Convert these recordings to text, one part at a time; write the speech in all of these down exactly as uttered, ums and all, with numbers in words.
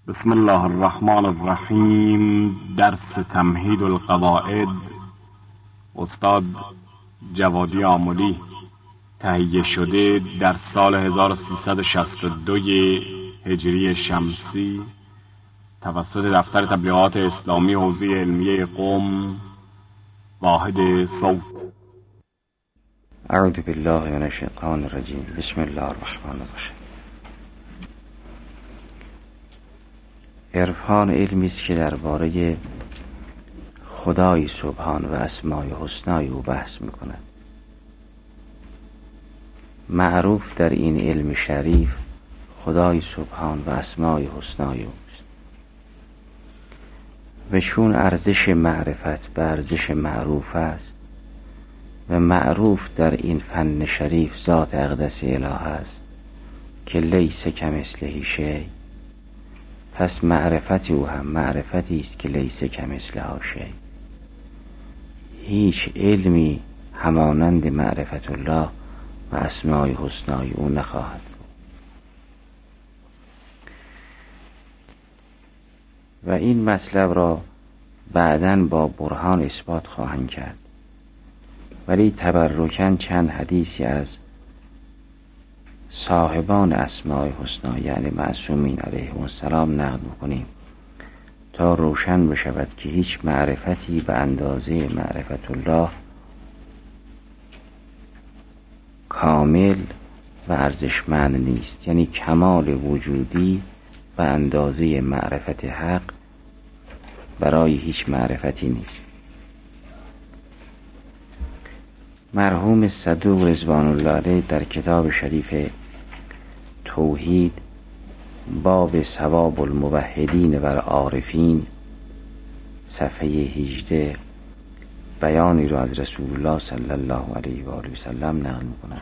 بسم الله الرحمن الرحیم. درس تمهید القواعد، استاد جوادی آملی، تهیه شده در سال هزار و سیصد و شصت و دو هجری شمسی توسط دفتر تبلیغات اسلامی حوزه علمیه قم، واحد صوت. اعوذ بالله من الشیطان الرجیم. بسم الله الرحمن الرحیم. عرفان علمی است که درباره خدای سبحان و اسمای حسنای او بحث میکند. معروف در این علم شریف خدای سبحان و اسمای حسنای اوست و چون ارزش معرفت به ارزش معروف است و معروف در این فن شریف ذات اقدس اله است که لیس کمثله شیء، پس معرفت او هم معرفتی است که لیس کمثله شیء. هیچ علمی همانند معرفت الله و اسمای حسنای او نخواهد بود. و این مطلب را بعداً با برهان اثبات خواهند کرد، ولی تبرکاً چند حدیثی از صاحبان اسماء حسنا یعنی معصومین علیهم السلام نقل می‌کنیم تا روشن بشود که هیچ معرفتی به اندازه معرفت الله کامل و ارزشمند نیست. یعنی کمال وجودی به اندازه معرفت حق برای هیچ معرفتی نیست. مرحوم صدوق رضوان الله علیه در کتاب شریف توحید باب ثواب الموحدین و العارفین صفحه هجده بیانی را از رسول الله صلی الله علیه و آله و سلم نقل می‌کند.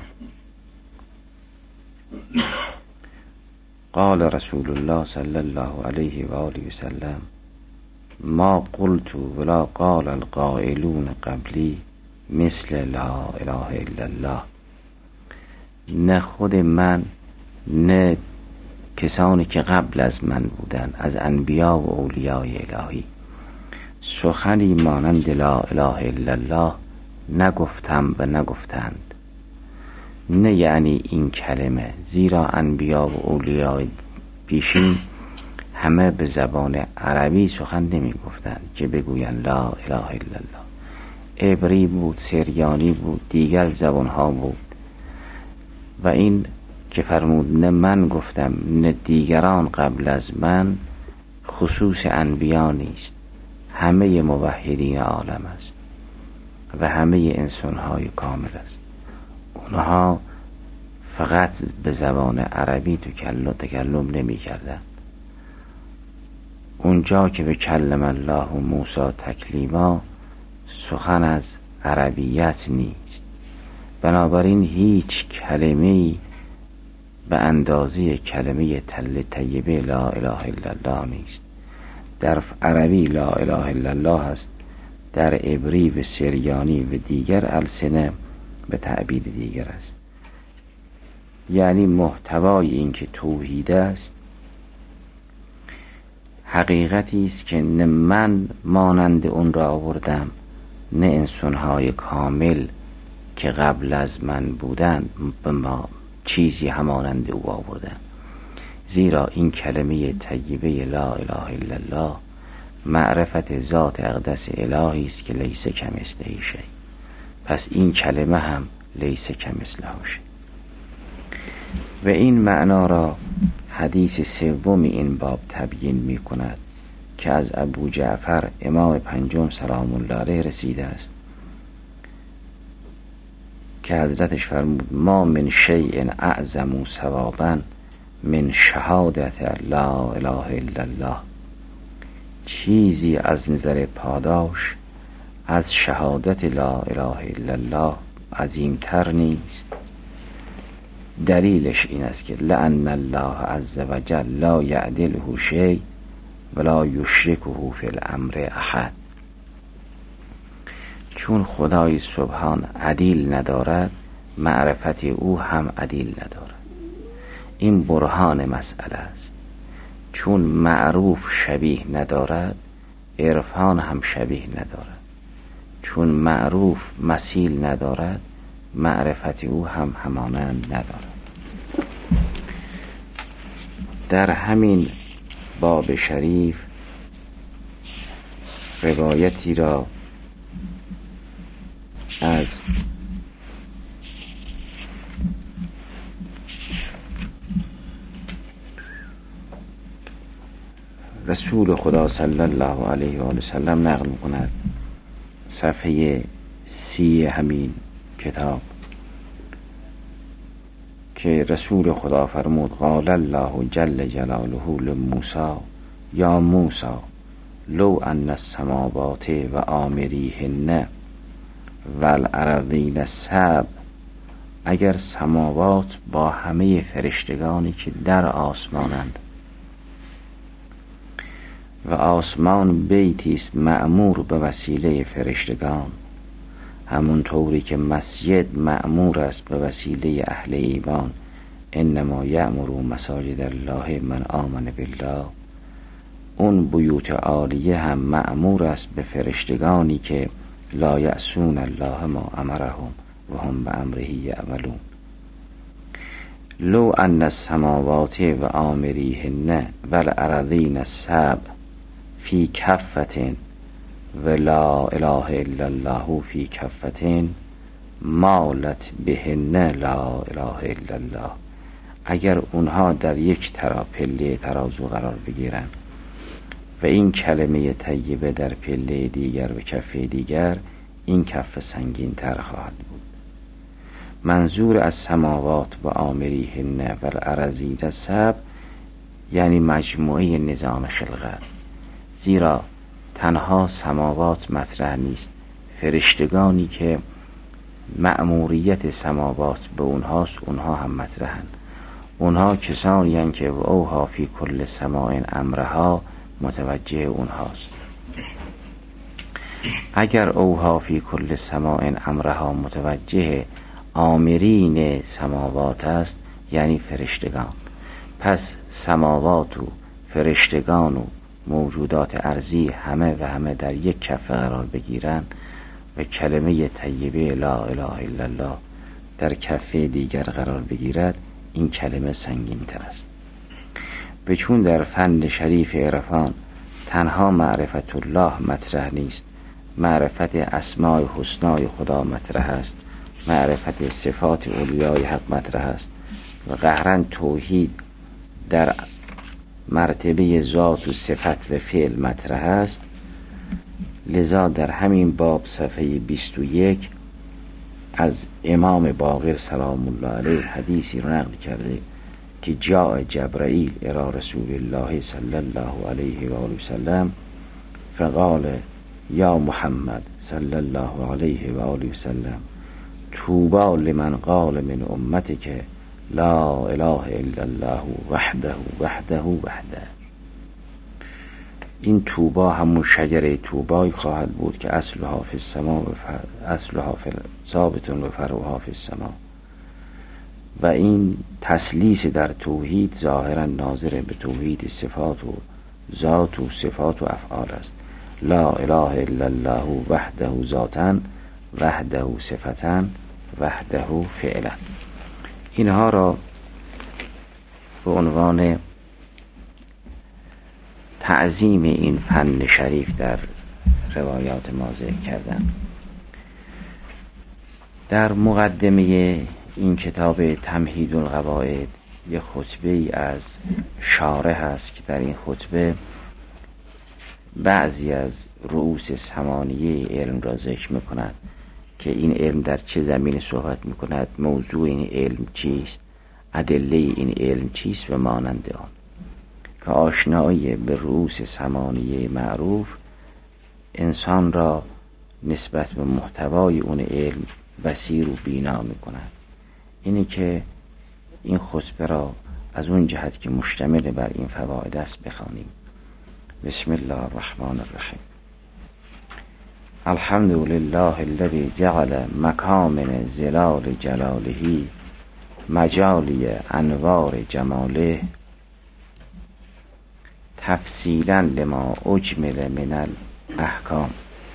قال رسول الله صلی الله علیه و آله و سلم: ما قلت ولا قال القائلون قبلی مثل لا اله الا الله. نه خود من نه کسانی که قبل از من بودند از انبیا و اولیای الهی سخنی مانند لا اله الا الله نگفتم و نگفتند. نه یعنی این کلمه، زیرا انبیا و اولیای پیشین همه به زبان عربی سخن نمی گفتند که بگویند لا اله الا الله. عبری بود، سریانی بود، دیگر زبانها بود. و این که فرمود نه من گفتم نه دیگران قبل از من خصوص انبیا نیست، همه موحدین عالم است و همه انسانهای کامل است. اونها فقط به زبان عربی تکلم, تکلم نمی کردن. اونجا که به کلم الله و موسی تکلیما سخن از عربیت نیست. بنابراین هیچ کلمه‌ای به اندازه کلمه تل طیبه لا اله الا الله نیست. در عربی لا اله الا الله است، در عبری و سریانی و دیگر السنه به تعبیر دیگر است. یعنی محتوای این که توحید است حقیقتی است که نه من مانند اون را آوردم نه انسانهای کامل که قبل از من بودند به ما چیزی همانند او آوردند. زیرا این کلمه طیبه لا اله الا الله معرفت ذات اقدس الهی است که لیس کمثله شیء. پس این کلمه هم لیس کمثله شیء. و این معنا را حدیث سوم این باب تبیین می کند که از ابو جعفر امام پنجم سلام الله علیه رسیده است که حضرتش فرمود: ما من شیء اعظم ثوابا من شهادت لا اله الا الله. چیزی از نظر پاداش از شهادت لا اله الا الله عظیمتر نیست. دلیلش این است که لأن الله عز وجل لا یعدله شیء ولا یشرکه فی الامر احد. چون خدای سبحان عدیل ندارد، معرفت او هم عدیل ندارد. این برهان مسئله است چون معروف شبیه ندارد عرفان هم شبیه ندارد، چون معروف مثیل ندارد معرفت او هم همانند ندارد. در همین باب شریف روایتی را از رسول خدا صلی الله علیه و آله وسلم نقل می‌کند، صفحه سی همین کتاب، که رسول خدا فرمود قال الله جل جلاله لموسی یا موسی لو ان السماوات و آمریهن و الارضین السبع، اگر سماوات با همه فرشتگانی که در آسمانند و آسمان بیتی است مأمور به وسیله فرشتگان، همون طوری که مسجد مأمور است به وسیله اهل ایمان، انما یأمر مساجد الله من آمن بالله، اون بیوت عالیه هم مأمور است به فرشتگانی که لا یعصون الله ما امرهم و هم به امره یعملون. لو ان السماوات و آمریهن و الارضین السبع فی کفتن و لا اله الا الله فی کفتن مالت بهن لا اله الا الله، اگر اونها در یک ترا پله ترازو قرار بگیرن و این کلمه طیبه در پله دیگر و کفه دیگر، این کف سنگین تر خواهد بود. منظور از سماوات و آمریهن و الارضین السبع یعنی مجموعه نظام خلقت، زیرا تنها سماوات مطرح نیست، فرشتگانی که مأموریت سماوات به اونهاست اونها هم مطرحن. اونها کسانی هستند که اوها فی کل سماع امرها متوجه اونهاست. اگر اوها فی کل سماع امرها متوجه آمرین سماوات است یعنی فرشتگان، پس سماوات و فرشتگان و موجودات ارضی همه و همه در یک کفه قرار بگیرن و کلمه طیبه لا اله الا الله در کفه دیگر قرار بگیرد، این کلمه سنگین تر است. به چون در فن شریف عرفان تنها معرفت الله مطرح نیست، معرفت اسماء حسنای خدا مطرح است، معرفت صفات اولیای حق مطرح است و قهرن توحید در مرتبه ذات و صفت و فعل مطرح است. لذا در همین باب صفحه بیست و یک از امام باقر سلام الله علیه حدیثی رو نقل کرده که جاء جبرائیل الی رسول الله صلی الله علیه و آله وسلم فقال یا محمد صلی الله علیه و آله وسلم طوبی لمن قال من امتک لا اله الا الله وحده وحده وحده. این طوبا همون شجره طوبای خواهد بود که اصلها فی السما و اصلها فی ثابت و فرعها فی السما، و این تسلیس در توحید ظاهرا ناظر به توحید صفات و ذات و صفات و افعال است. لا اله الا الله وحده ذاتا وحده صفتا وحده فعلا. اینها را به عنوان تعظیم این فن شریف در روایات ما ذکر کردن. در مقدمه این کتاب تمهید القواعد یک خطبه ای از شارح هست که در این خطبه بعضی از رؤوس ثمانیه علم را ذکر میکند که این علم در چه زمینه صحبت میکند، موضوع این علم چیست، ادله این علم چیست و مانند آن، که آشنایی به رؤوس ثمانیه معروف انسان را نسبت به محتوای اون علم بصیر و بینا میکند. اینی که این خطبه را از اون جهت که مشتمل بر این فواید است بخوانیم. بسم الله الرحمن الرحیم. الحمد لله الذي جعل مکامن زلال جلاله مجالی انوار جماله تفصیلا لما اجمل من الاحکام.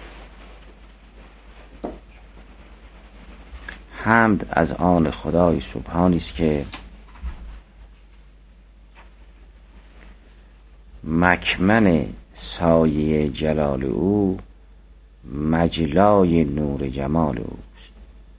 حمد از آن خدای سبحانی است که مکمن سایه جلال او مجلای نور جمال اوست.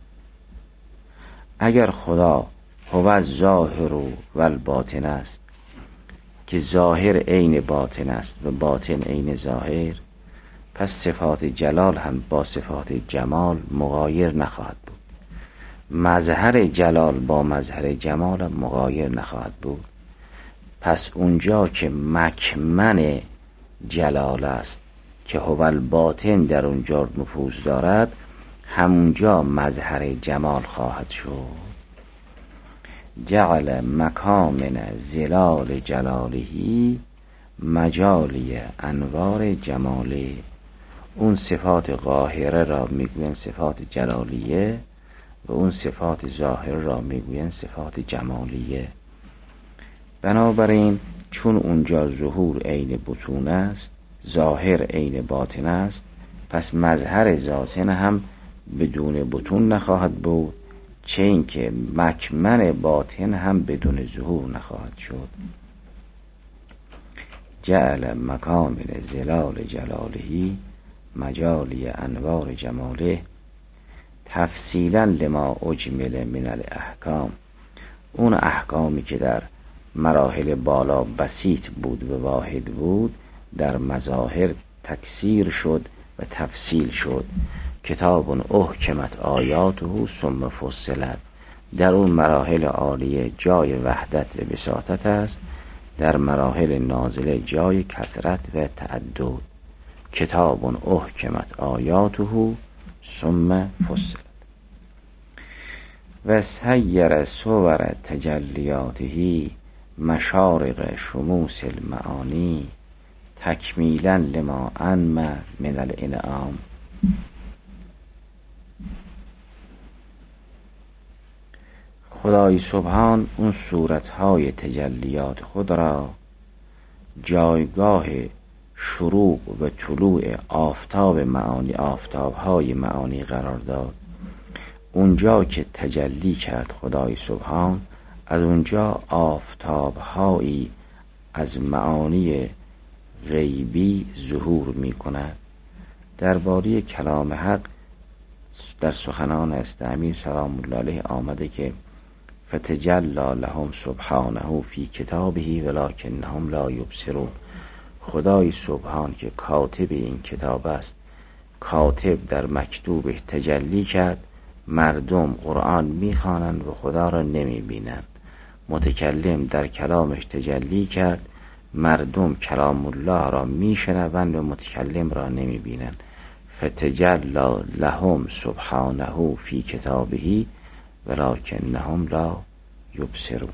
اگر خدا هو ظاهر و الباطن است که ظاهر عین باطن است و باطن عین ظاهر، پس صفات جلال هم با صفات جمال مغایر نخواهد بود، مظهر جلال با مظهر جمال هم مغایر نخواهد بود. پس اونجا که مکمن جلال است که هو الباطن در اونجا نفوذ دارد، همونجا مظهر جمال خواهد شد. جعل مکامن زلال جلالهی مجالی انوار جماله. اون صفات قاهره را میگوین صفات جلالیه و اون صفات ظاهره را میگوین صفات جمالیه. بنابراین چون اونجا ظهور عین بطون است، ظاهر عین باطن است، پس مظهر ذاتن هم بدون بطون نخواهد بود، چه این که مکمن باطن هم بدون ظهور نخواهد شد. جعل مکامن زلال جلالهی مجالی انوار جماله تفصیلا لما اجمل من الاحکام. اون احکامی که در مراحل بالا بسیط بود و واحد بود، در مظاهر تکثیر شد و تفصیل شد. کتاب احکمت آیاته ثم فصلت. در اون مراحل عالیه جای وحدت و بساطت است، در مراحل نازله جای کثرت و تعدد. کتاب احکمت آیاته ثم فصلت. و سیر صور تجلیاته مشارق شموس المعانی تکمیلا لما انم من الانعام. خدای سبحان اون صورتهای تجلیات خود را جایگاه شروق و طلوع آفتاب معانی، آفتابهای معانی قرار داد. اونجا که تجلی کرد خدای سبحان، از اونجا آفتابهایی از معانی غیبی ظهور می کند. درباره کلام حق در سخنان استعمیر سلام الله علیه آمده که فتجلی لهم سبحانه فی کتابه ولکنهم لا یبصرون. خدای سبحان که کاتب این کتاب است، کاتب در مکتوبه تجلی کرد، مردم قرآن میخوانند و خدا را نمیبینند. متکلم در کلامش تجلی کرد، مردم کلام الله را میشنوند و متکلم را نمیبینند. فتجلی لهم سبحانه فی کتابه ولکنهم لا یبصرون.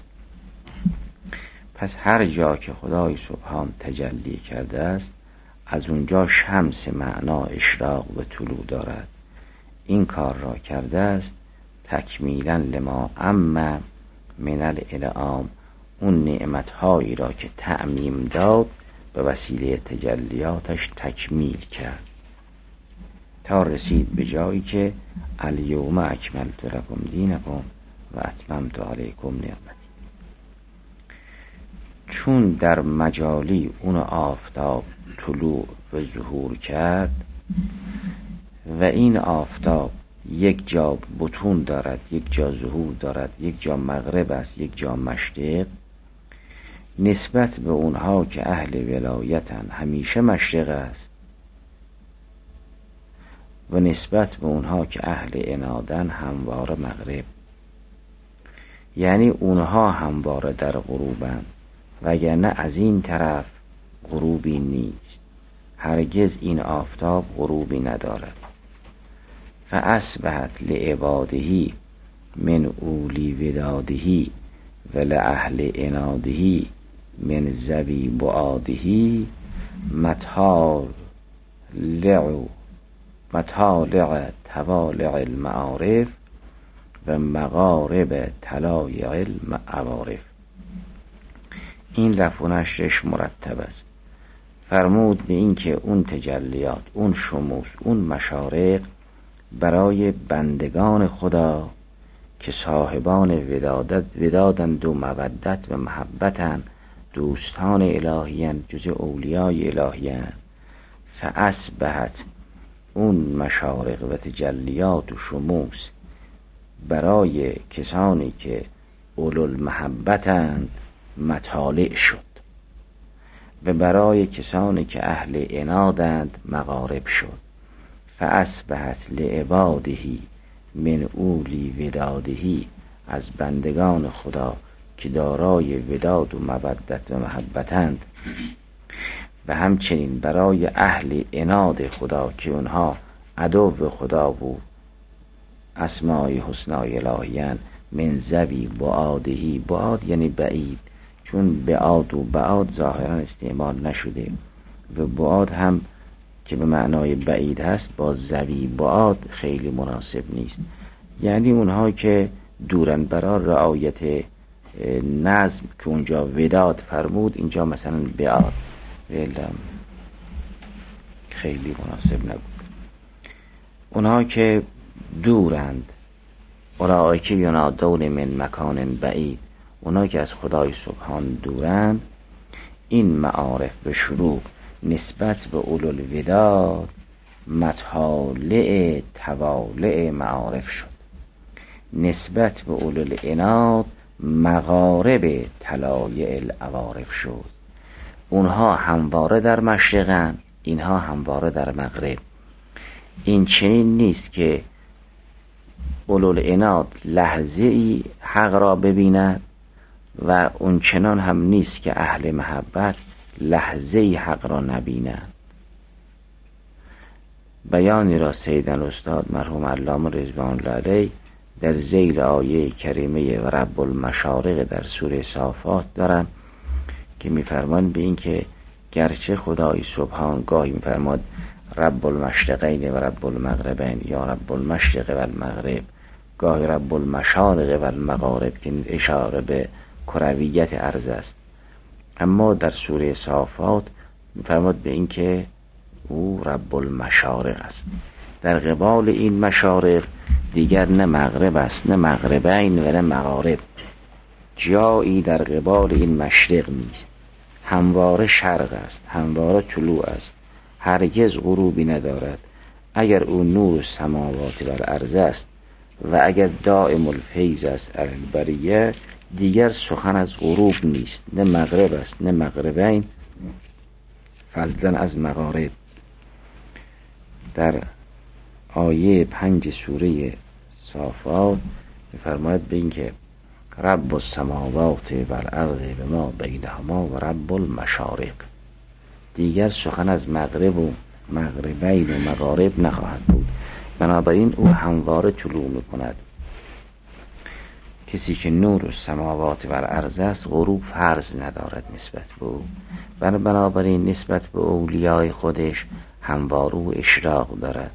پس هر جا که خدای سبحان تجلی کرده است، از اونجا شمس معنا اشراق و طلوع دارد. این کار را کرده است تکمیلا لما اما من الانعام. اون نعمتهایی را که تعمیم داد به وسیله تجلیاتش تکمیل کرد تا رسید به جایی که الیوم اکملت لکم دینکم و اتممت علیکم نعمتی. چون در مجالی اون آفتاب طلوع و ظهور کرد و این آفتاب یک جا بطون دارد، یک جا ظهور دارد، یک جا مغرب است، یک جا مشرق، نسبت به اونها که اهل ولایتن همیشه مشرق است و نسبت به اونها که اهل عنادن همواره مغرب. یعنی اونها همواره در غروبند، وگرنه از این طرف غروبی نیست. هرگز این آفتاب غروبی ندارد. فاصبحت لعباده من اولی وداده و لأهل عناده من ذوی بعاده مطالع مطالع توالع المعارف و مغارب طلایع العوارف. این رفع و نشرش مرتب است. فرمود به این که اون تجلیات، اون شموس، اون مشارق برای بندگان خدا که صاحبان ودادت ودادند و مودت و محبتند، دوستان الهیان، جز اولیای الهیان. فاصبحت اون مشارق و تجلیات و شموس برای کسانی که اولوالمحبتند مطالع شد و برای کسانی که اهل عنادند مغارب شد. فاصبحت لعبادهی من اولی ودادهی، از بندگان خدا که دارای وداد و مودت و محبتند و همچنین برای اهل عناد خدا که اونها عدو خدا بود، اسمای حسنای الهیان، من ذوی بعادهی، بعاد یعنی بعید، چون بعاد و بعاد ظاهرا استعمال نشده و بعاد هم که به معنای بعید هست با ذوی بعاد خیلی مناسب نیست، یعنی اونها که دورن برای رعایت نظم که اونجا وداد فرمود، اینجا مثلا بعاد خیلی مناسب نبود. اونها که دورند، اولئک ینادون من مکان بعید، اونها که از خدای سبحان دورند، این معارف به شروع نسبت به اولوالوداد مطالع توالع معارف شد، نسبت به اولوالعناد مغارب طلایع العوارف شد. اونها همواره در مشرقن، اینها همواره در مغرب. این چنین نیست که اولوالعناد لحظه ای حق را ببیند و اون چنان هم نیست که اهل محبت لحظه ای حق را نبینند. بیانی را سیدن استاد مرحوم علامه رضوان الله علیه در ذیل آیه کریمه و رب المشارق در سوره صافات دارن که میفرمان به این که گرچه خدای سبحان گاهی میفرماد رب المشرقین و رب المغربین یا رب المشرق و المغرب، گاهی رب المشارق و المغارب که اشاره به کرویت ارض است، اما در سوره صافات میفرماد به این که او رب المشارق است. در قبال این مشارق دیگر نه مغرب است، نه مغربین و نه مغارب، جایی در قبال این مشرق نیست، همواره شرق است، همواره طلوع است، هرگز غروبی ندارد. اگر او نور سماوات و الارض است و اگر دائم الفیض است علی البریه، دیگر سخن از غروب نیست، نه مغرب است نه مغربین، فضلا از مغارب. در آیه پنج سوره صافات می‌فرماید به این که رب السماوات و الارض و ما بینهما و رب المشارق، دیگر سخن از مغرب و مغربین و مغارب نخواهد بود. بنابراین او همواره طلوع میکند. کسی که نور السماوات و الارض است غروب فرض ندارد نسبت به او، بنابراین نسبت به اولیای خودش همواره و اشراق دارد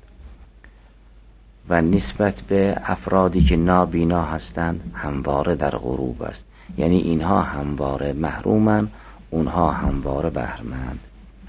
و نسبت به افرادی که نابینا هستند همواره در غروب است، یعنی اینها همواره محرومند، اونها همواره بهره‌مند.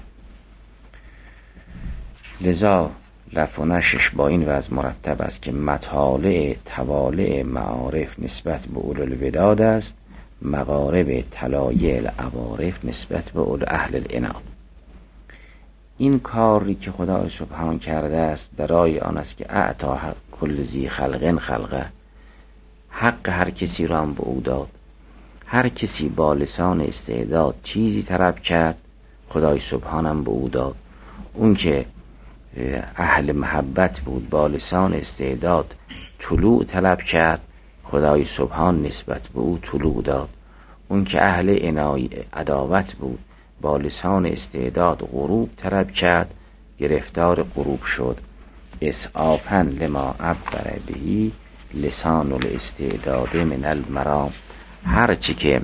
لذا لف و نشرش با این وضع مرتب است که مطالع توالع معارف نسبت به اولوالوداد است، مغارب طلایع العوارف نسبت به اول اهل العناد. این کاری که خدای سبحان کرده است برای آن است که اعطا کل ذی خلق خلقه، حق هر کسی را هم به او داد. هر کسی با لسان استعداد چیزی طلب کرد خدای سبحان هم به او داد. اون که اهل محبت بود با لسان استعداد طلوع طلب کرد خدای سبحان نسبت به او طلوع داد. اون که اهل عنای عداوت بود با لسان استعداد غروب طلب کرد گرفتار غروب شد. اسعافن لما عبر بهی لسان الاستعداد من المرام، هرچی که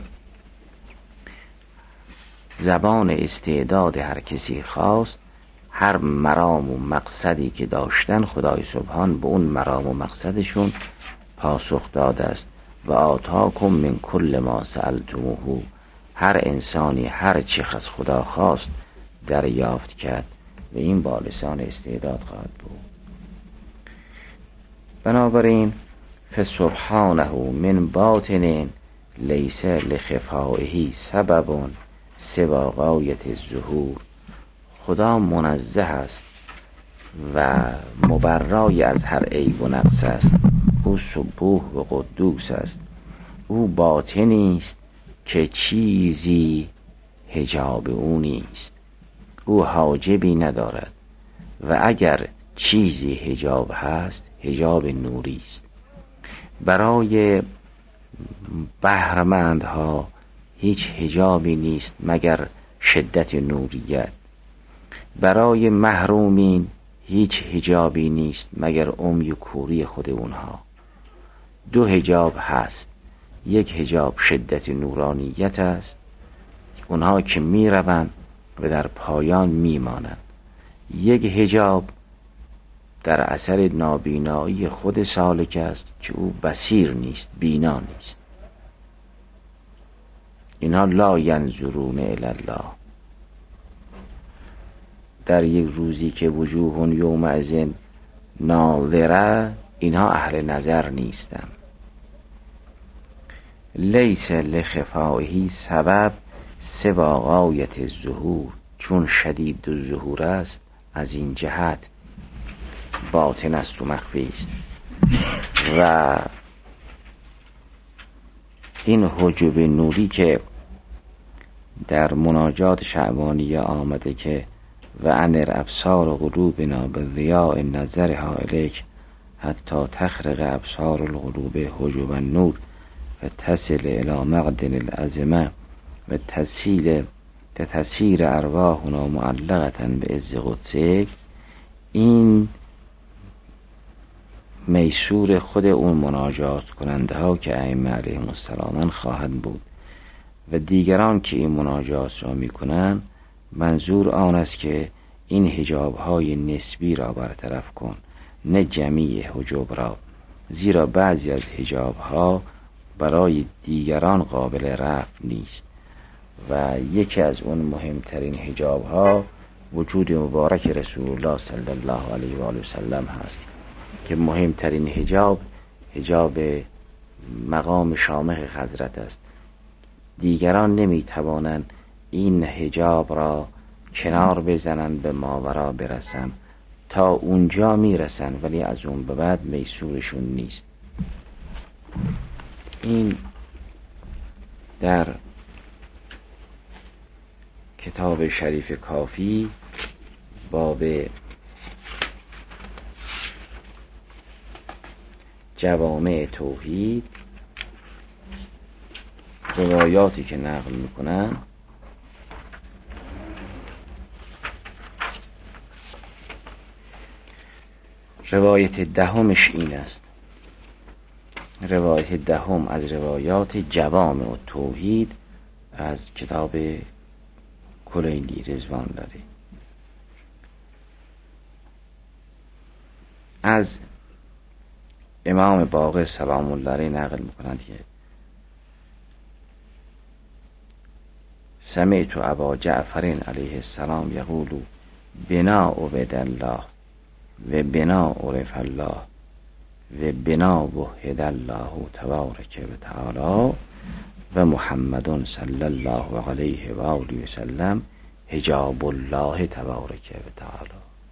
زبان استعداد هر کسی خواست، هر مرام و مقصدی که داشتن خدای سبحان به اون مرام و مقصدشون پاسخ داده است. و آتاکم من کل ما سألتموه، هر انسانی هر چی از خدا خواست دریافت کرد و این با لسان استعداد خواهد بود. بنابراین فسبحانه من باطن لیس لخفائه سبب سوی غایت الظهور. خدا منزه است و مبرای از هر عیب و نقص است. او سبوح و قدوس است. او باطنی است که چیزی حجاب او نیست. او حاجبی ندارد و اگر چیزی حجاب هست حجاب نوری است. برای بهرمندها هیچ حجابی نیست مگر شدت نوریت. برای محرومین هیچ حجابی نیست مگر عمی و کوری خود اونها. دو حجاب هست. یک حجاب شدت نورانیت است، اونها که می روند و در پایان می مانند. یک حجاب در اثر نابینایی خود سالک است که او بصیر نیست، بینا نیست. اینها لا ینظرون الی الله. در یک روزی که وجوه یومئذ ناظره، اینها اهل نظر نیستند. لیس لخفائه سبب سوی غایت الظهور. چون شدید الظهور است از این جهت باطن است و مخفی است. و این حجب نوری که در مناجات شعبانیه آمده که و انر ابصار قلوبنا به ضیاء نظرها الیک حتی تخرق ابصار القلوب حجب النور و تصل الى مقدن العظمه و تسیل تسیر ارواحنا معلقتا به عز قدسک. این میسور خود اون مناجات کننده ها که ائمه علیهم السلام خواهند بود و دیگران که این مناجات را می کنند. منظور آن است که این حجاب های نسبی را برطرف کن، نه جمیع حجاب را، زیرا بعضی از حجاب ها برای دیگران قابل رفع نیست و یکی از اون مهمترین حجاب ها وجود مبارک رسول الله صلی الله علیه و آله و سلم هست که مهمترین حجاب حجاب مقام شامخ حضرت است. دیگران نمی توانند این حجاب را کنار بزنن به ماورا برسن، تا اونجا میرسن ولی از اون به بعد میسورشون نیست. این در کتاب شریف کافی باب جوامع توحید روایاتی که نقل میکنن روایت دهمش این است. روایت دهم از روایات جوامع توحید از کتاب کلینی رضوان داره. از امام باقر سلام الله علیه نقل میکنند که سمعت ابا جعفر علیه السلام یقول بنا عبد الله و بنا عرف الله و بنا وحد الله تبارک و تعالی و محمد صلی الله علیه و آله و سلم حجاب الله تبارک و تعالی.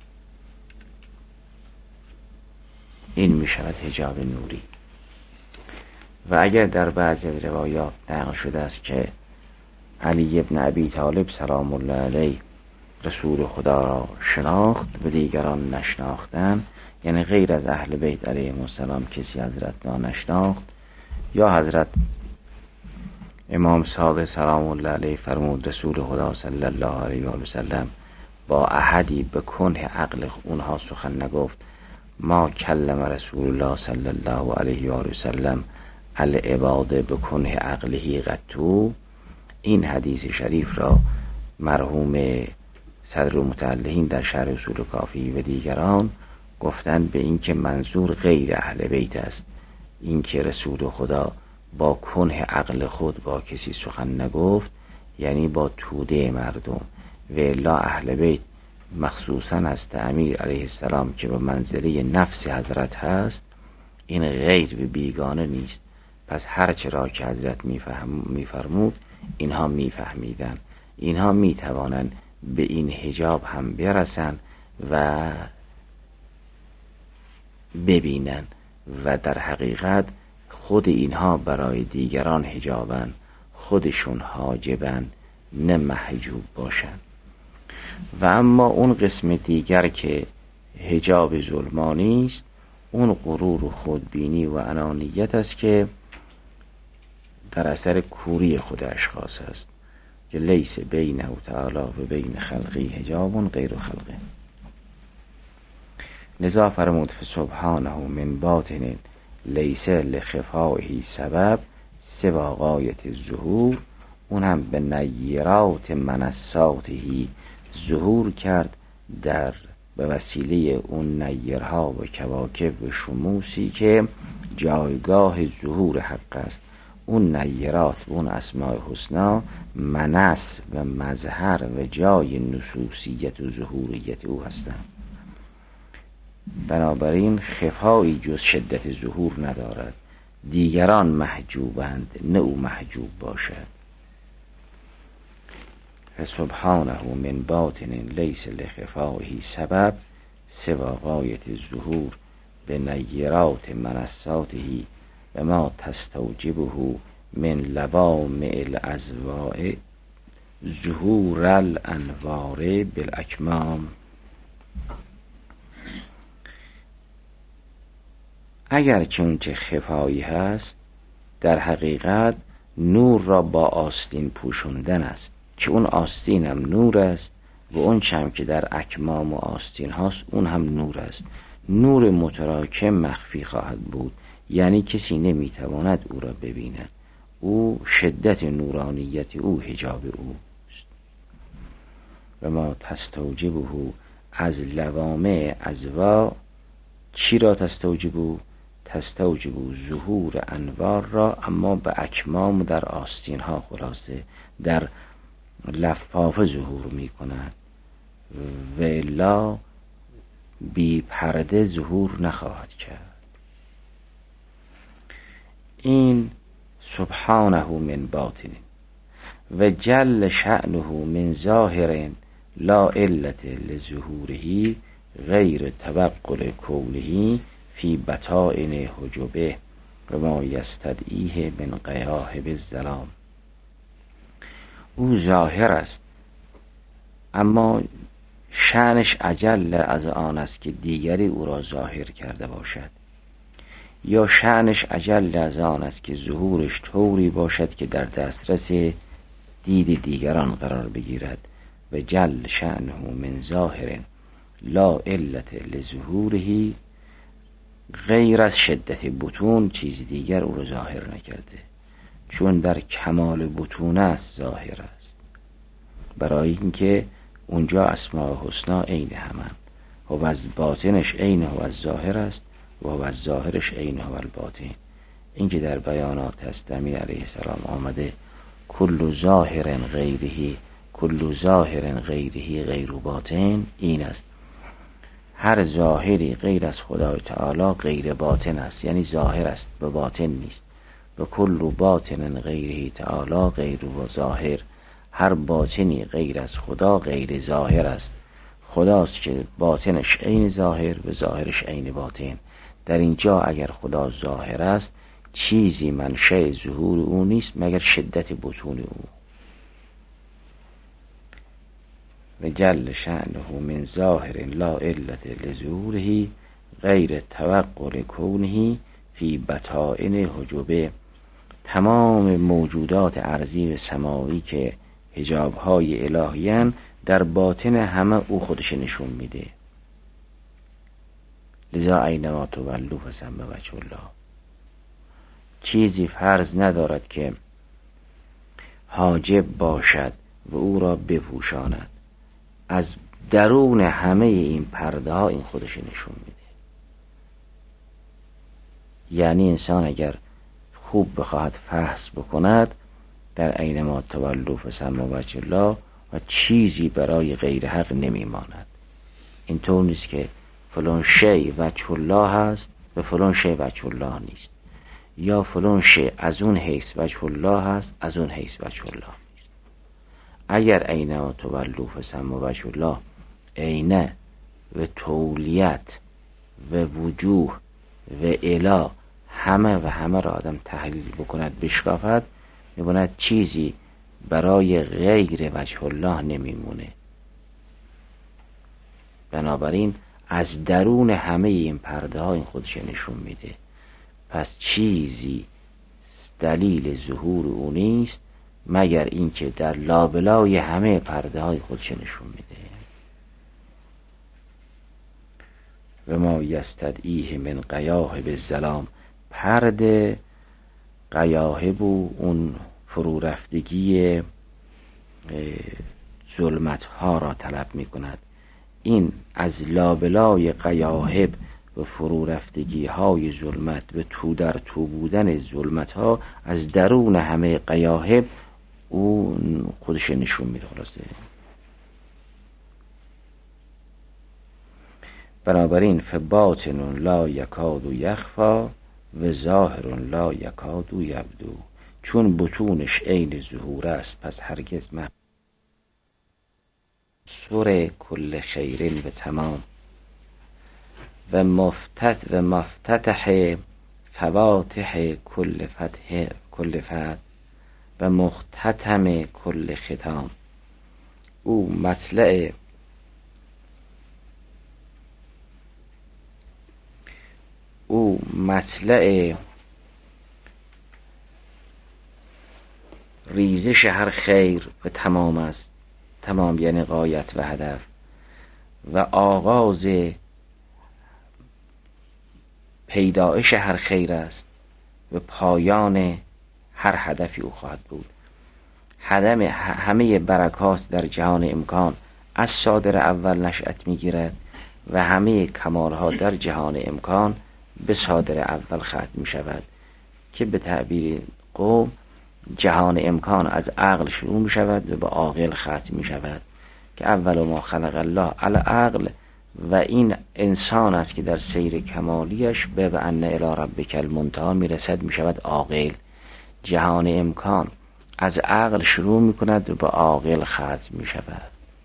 این می شود حجاب نوری. و اگر در بعضی از روایات نقل شده است که علی ابن ابی طالب سلام الله علیه رسول خدا را شناخت و دیگران نشناختن، یعنی غیر از اهل بیت علیهم السلام کسی حضرت را نشناخت، یا حضرت امام صادق سلام الله علیه فرمود رسول خدا صلی الله علیه و سلم با احدی به کنه عقل اونها سخن نگفت، ما کلم رسول الله صلی الله علیه و سلم العباد به کنه عقله قطو. این حدیث شریف را مرحوم صدر متعلهین در شرح اصول کافی و دیگران گفتند به این که منظور غیر اهل بیت است. این که رسول خدا با کنه عقل خود با کسی سخن نگفت، یعنی با توده مردم، و الا اهل بیت مخصوصا از امیر علیه السلام که به منزله نفس حضرت هست، این غیر به بیگانه نیست. پس هر چرا که حضرت میفرمود اینها میفهمیدن، اینها میتوانند به این حجاب هم برسن و ببینن و در حقیقت خود اینها برای دیگران حجابن، خودشون حاجبن، نه محجوب باشن. و اما اون قسم دیگر که حجاب ظلمانی است، اون غرور و خودبینی و انانیت است که در اثر کوری خود اشخاص است که لیس بینه تعالی و بین خلقی حجاب غیر خلقه. لذا فرمود سبحانه من باطن لیس لخفائه سبب سوا غایت الظهور، اون هم به نیرات منصاته ظهور کرد در به وسیله اون نیرها و کواکب و شموسی که جایگاه ظهور حق است. اون نیرات و اون اسماء حسنا منص و مظهر و جای نصوصیت و ظهوریت او هستند. بنابراین خفایی جز شدت ظهور ندارد، دیگران محجوبند نه او محجوب باشد. سبحانه من باطن لیس لخفائه سبب سوا غایت الظهور به نیرات منصاته و ما تستوجبه من لوامع الازواء ظهور الانوار بالاکمام. اگر چون چه خفایی هست، در حقیقت نور را با آستین پوشوندن است که اون آستین هم نور است و اون چم که در اکمام و آستین هاست اون هم نور است. نور متراکم مخفی خواهد بود، یعنی کسی نمیتواند او را ببیند. او شدت نورانیت او حجاب او است. و ما تستوجبه از لوامع ازوا، چی را تستوجبه؟ تستوجب ظهور انوار را، اما به اکمام در آستین ها، خلاصه در لفافه ظهور می کند و الا بی پرده ظهور نخواهد کرد. این سبحانه من باطن و جل شأنه من ظاهر لا علت لظهوره غیر توقل کونه فی بطائن حجبه و ما یستدعیه من غیاهب الظلام. او ظاهر است، اما شأنش اجل از آن است که دیگری او را ظاهر کرده باشد، یا شأنش اجل از آن است که ظهورش طوری باشد که در دسترس دید دیگران قرار بگیرد. و جل شأنه من ظاهر لا علت لظهوره، غیر از شدت بطون چیز دیگر او را ظاهر نکرده، چون در کمال بطون است ظاهر است، برای اینکه اونجا اسماء حسنا عین همند. و از باطنش عین و از ظاهر است و از ظاهرش عین و الباطن. این که در بیانات هست امیر علیه السلام آمده کل ظاهر غیره کل ظاهر غیره غیر باطن، این است هر ظاهری غیر از خدای تعالی غیر باطن است، یعنی ظاهر است به باطن نیست. و کل باطن غیره تعالی غیر و ظاهر، هر باطنی غیر از خدا غیر ظاهر است. خداست که باطنش عین ظاهر و ظاهرش عین باطن. در اینجا اگر خدا ظاهر است، چیزی منشأ ظهور او نیست مگر شدت بطون او. و جل شأنه من ظاهر لا علت لظهوره غیر توقل کونه فی بطائن حجبه. تمام موجودات ارضی و سماوی که حجاب‌های الهیان، در باطن همه او خودش نشون میده. لذا اینما تولوا فثم وجه الله. چیزی فرض ندارد که حاجب باشد و او را بپوشاند. از درون همه این پرده ها این خودش نشون میده. یعنی انسان اگر خوب بخواهد فحص بکند، در اینما تولوا فثم وجه الله، و چیزی برای غیر حق نمیماند. اینطور نیست که فلان شی وجه الله هست و فلان شی وجه الله نیست، یا فلان شی از اون حیث وجه الله هست از اون حیث وجه الله نیست. اگر اینما تولوا فثم وجه الله، عینه و تولیت و وجوه و اله همه و همه را آدم تحلیل بکند بشکافد، میباید چیزی برای غیر وجه الله نمیمونه. بنابراین از درون همه این پرده ها این خودش نشون میده. پس چیزی دلیل ظهور او نیست مگر اینکه در لابلای همه پرده های خودش نشون میده. و ما یستدعیه من غیاهب الظلام، پرده غیاهب و اون فرو رفتگی ظلمت ها را طلب می کند. این از لابلای غیاهب و فرو رفتگی های ظلمت و تو در تو بودن ظلمت ها، از درون همه غیاهب او خودش نشون میده. خلاصه بنابراین فباطن لا یکاد یخفا و ظاهر لا یکاد یبدو، چون بطونش عین ظهور است پس هرگز ما سر کل خیر و تمام و مفتت و مفتتح فواتح کل فتح کل فتح و مختتم کل ختام. او مطلع او مطلع ریزش هر خیر و تمام است، تمام یعنی غایت و هدف، و آغاز پیدایش هر خیر است و پایان هر هدفی او خواهد بود. هدم همه برکات در جهان امکان از صادر اول نشأت میگیرد و همه کمالها در جهان امکان به صادر اول ختم می شود، که به تعبیر قوم جهان امکان از عقل شروع می شود و به عاقل ختم می شود، که اول ما خلق الله العقل، و این انسان است که در سیر کمالیش به و ان الی ربک المنتهی می رسد، می شود عاقل. جهان امکان از عقل شروع می کند و به عاقل ختم می شود.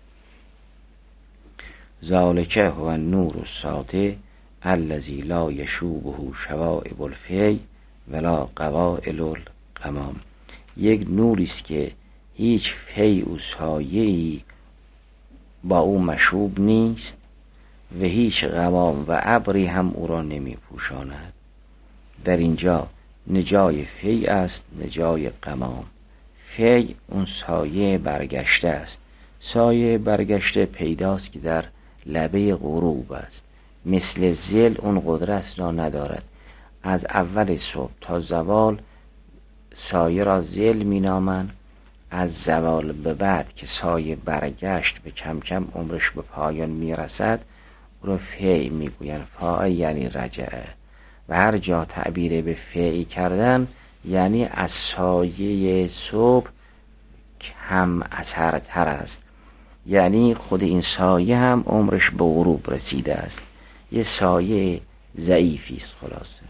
ذالک هو النور الساطع الذی لا یشوبه شوائب الفی ولا قوائل الغمام. یک نوری است که هیچ فی و سایه‌ای با او مشوب نیست و هیچ غمام و ابری هم او را نمی پوشاند. در اینجا نجای فی است، نجای غمام. فی اون سایه برگشته است. سایه برگشته پیداست که در لبه غروب است. مثل ظل اون قدرت را ندارد. از اول صبح تا زوال سایه را ظل می نامند. از زوال به بعد که سایه برگشت به کم کم عمرش به پایان می رسد، او را فی می گویند. فاعل یعنی رجعه، و هر جا تعبیر به فی کردن یعنی از سایه صبح کم اثرتر است، یعنی خود این سایه هم عمرش به غروب رسیده است، یه سایه ضعیفی است. خلاصه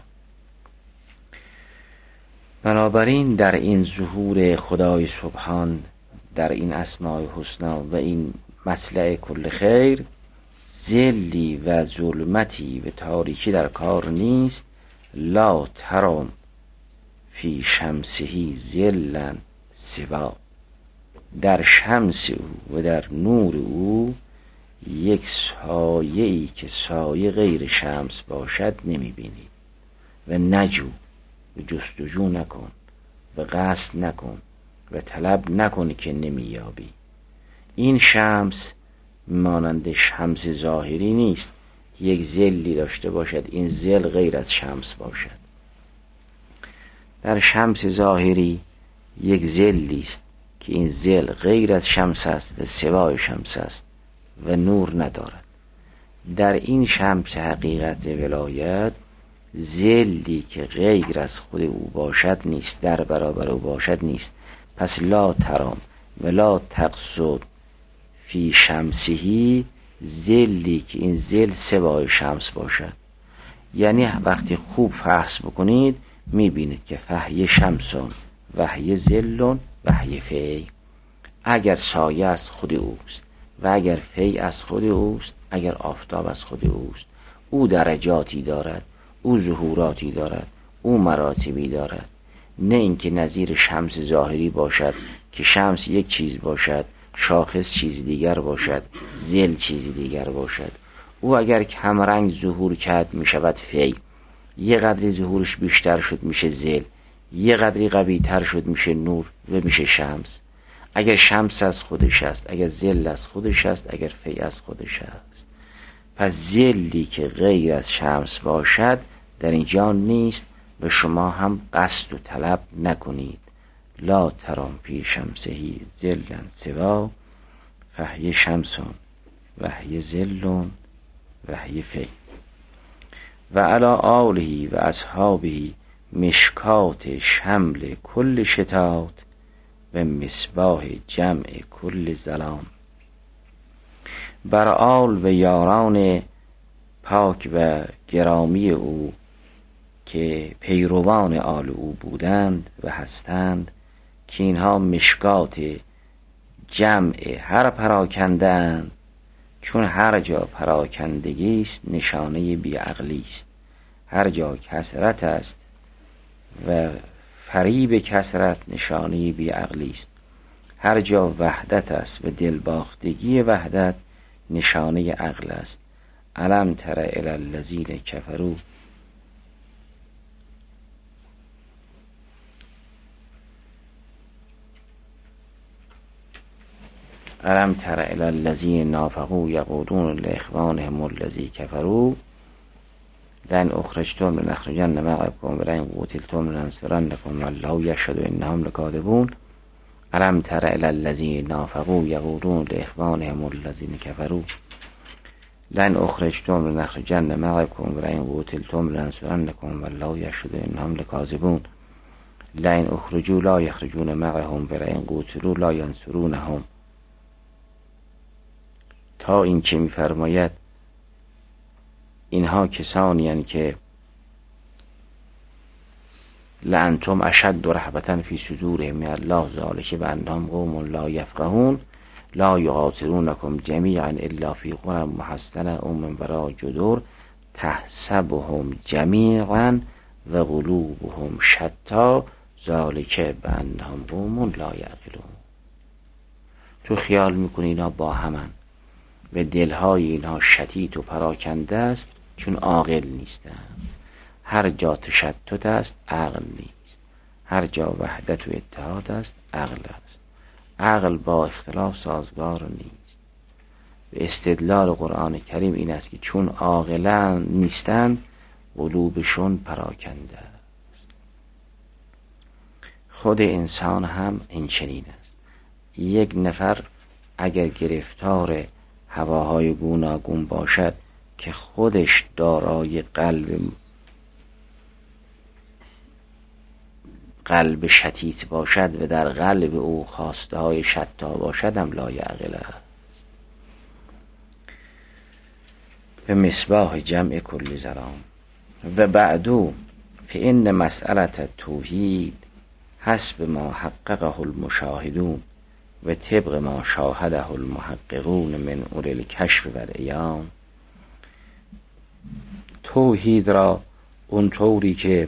بنابراین در این ظهور خدای سبحان، در این اسماء حسنا و این مطلع کل خیر، ذلی و ظلمتی و تاریکی در کار نیست. لا ترام فی شمسهی ذلا سوا، در شمس او و در نور او یک سایه‌ای که سایه غیر شمس باشد نمی‌بینی. و نجو، و جستجو نکن و قصد نکن و طلب نکن که نمی‌یابی. این شمس مانند شمس ظاهری نیست، یک ظلی داشته باشد این ظل غیر از شمس باشد. در شمس ظاهری یک ظلی است که این ظل غیر از شمس است و سوای شمس است و نور ندارد. در این شمس حقیقت ولایت ظلی که غیر از خود او باشد نیست، در برابر او باشد نیست. پس لا ترام و لا تقصد فی شمسهی، ظلی که این ظل سوای شمس باشد. یعنی وقتی خوب فحص بکنید میبینید که فهی شمسون وهی ظلون وهی فی. اگر سایه از خود اوست و اگر فی از خود اوست، اگر آفتاب از خود اوست، او درجاتی دارد، او ظهوراتی دارد، او مراتبی دارد. نه اینکه نظیر شمس ظاهری باشد که شمس یک چیز باشد، شاخص چیز دیگر باشد، ظل چیز دیگر باشد. او اگر کمرنگ ظهور کرد می شود فی، یه قدری ظهورش بیشتر شد میشه ظل، یه قدری قوی تر شد میشه نور و میشه شمس. اگر شمس از خودش است، اگر ظل از خودش است، اگر فی از خودش است. پس ظلی که غیر از شمس باشد در اینجا نیست و شما هم قصد و طلب نکنید. لا ترام فی شمسهی ظلا سوا فهی شمسون وهی ظلون وهی فی. و علی آله و اصحابه مشکات شمل کل شتات و مصباح جمع کل ظلام. بر آل و یاران پاک و گرامی او که پیروان آل او بودند و هستند، که اینها مشکات جمع هر پراکنده‌اند، چون هر جا پراکندگی است نشانه بیعقلی است، هر جا کثرت است و فریب کثرت نشانه بیعقلی است، هر جا وحدت است و دلباختگی وحدت نشانه عقل است. الم تر الی الذین کفروا الم تر الی الذین نافقوا یقولون لاخوانهم الذین کفروا لئن اخرجتم لنخرجن معکم ولئن قوتلتم لننصرنکم والله یشهد انهم لکاذبون. الم تر الی الذین نافقوا یقولون لاخوانهم الذین کفروا لئن اخرجتم لنخرجن معکم ولئن قوتلتم لننصرنکم والله یشهد انهم لکاذبون. لئن اخرجوا لا یخرجون معهم ولئن قوتلوا لا ینصرونهم. تا این که می‌فرماید اینها کسانی هستند که لأنتم اشد رهبة فی صدورهم من الله ذلک بأنهم قوم لا یفقهون لا یقاتلونکم جمیعا الا فی قرى محصنة او من وراء جدر تحسبهم جمیعا و قلوبهم شتی ذلک بأنهم قوم لا یعقلون. تو خیال میکنی اینا با همن و دلهای اینها شتیت و پراکنده است چون عاقل نیستند. هر جا تشتت است عقل نیست، هر جا وحدت و اتحاد است عقل است. عقل با اختلاف سازگار نیست. و استدلال قرآن کریم این است که چون عاقلان نیستند قلوبشون پراکنده است. خود انسان هم این چنین است. یک نفر اگر گرفتار هواهای گوناگون باشد که خودش دارای قلب قلب شتیت باشد و در قلب او خواسته های شتا باشد هم لا یعقل است. به مصباح جمع کل ظلام. و بعدو فإن مسئله التوحید حسب ما حققه المشاهدون و طبق ما شاهده المحققون من اولی الکشف و العیان. توحید را اون طوری که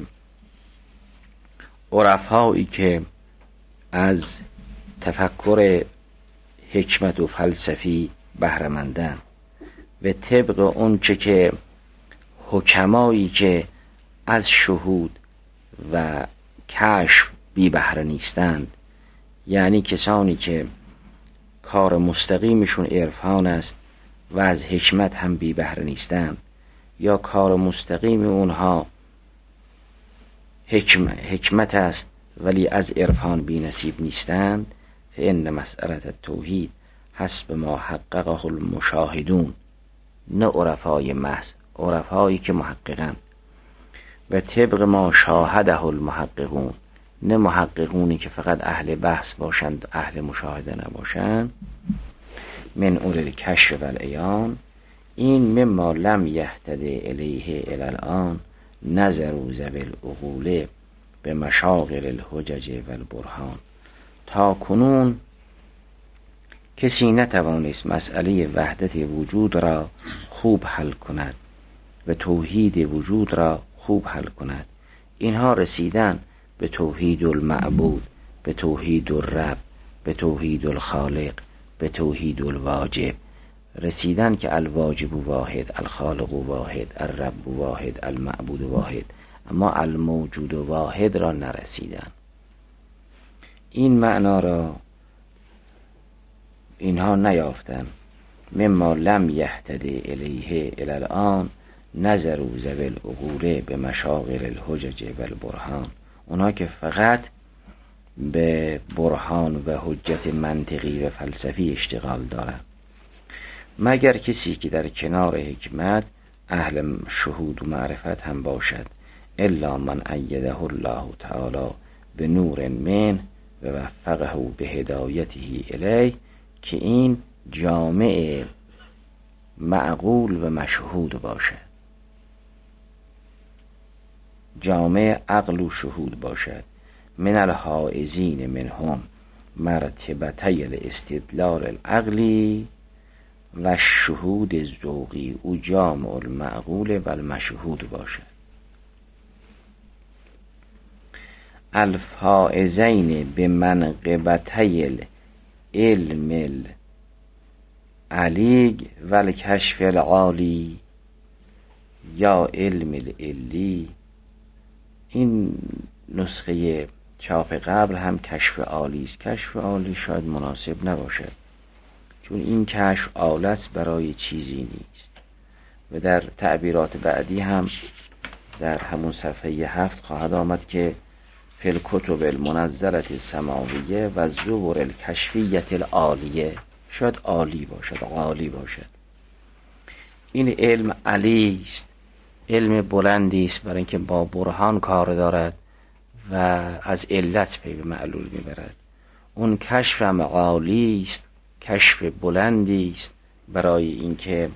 عرفایی که از تفکر حکمت و فلسفی بهره‌مندند و طبق اون چه که حکمایی که از شهود و کشف بی بهره نیستند، یعنی کسانی که کار مستقیمشون عرفان است و از حکمت هم بی بهره نیستند، یا کار مستقیم اونها حکم، حکمت است ولی از عرفان بی نصیب نیستند. فإن مسئله التوحید حسب ما حققه المشاهدون، نه عرفای محض، عرفایی که محققند، و طبق ما شاهده المحققون، نه محققونی که فقط اهل بحث باشند اهل مشاهده نباشند. من اول الکشف و العیان، این مما لم یهتدی الیه الی الان نظروا ذوی العقول به مشاغل الحجج و البرهان. تا کنون کسی نتوانست مسئله وحدت وجود را خوب حل کند و توحید وجود را خوب حل کند. اینها رسیدن به توحید المعبود، به توحید الرب، به توحید الخالق، به توحید الواجب. رسیدن که الواجب واحد، الخالق واحد، الرب واحد، المعبود واحد، اما الموجود واحد را نرسیدن. این معنا را اینها نیافتن. مما لم یهتدی الیه الی الان نظروا ذوی العقول به مشاغل الحجج و البرهان. اونا که فقط به برهان و حجت منطقی و فلسفی اشتغال دارند، مگر کسی که در کنار حکمت اهل شهود و معرفت هم باشد. الا من ایده الله تعالی به نور من و وفقه به هدایته الیه، که این جامع معقول و مشهود باشد، جامع عقل و شهود باشد. من الحائزین منهم مرتبتی الاستدلال العقلی و الشهود الذوقی، او جامع المعقول و المشهود باشد. الفائزین به منقبتی العلم العلی و الکشف العالی یا علم العلی. این نسخه چاپ قبل هم کشف عالی است. کشف عالی شاید مناسب نباشد، چون این کشف آلت برای چیزی نیست. و در تعبیرات بعدی هم در همون صفحه هفت خواهد آمد که فی الکتب المنزلة السماویه و الزبر الکشفیة العالیه، شاید عالی باشد، عالی باشد. این علم علی است، علم بلندی است، برای اینکه با برهان کار دارد و از علت پی به معلول میبرد. اون کشف هم عالی است، کشف بلندی است، برای اینکه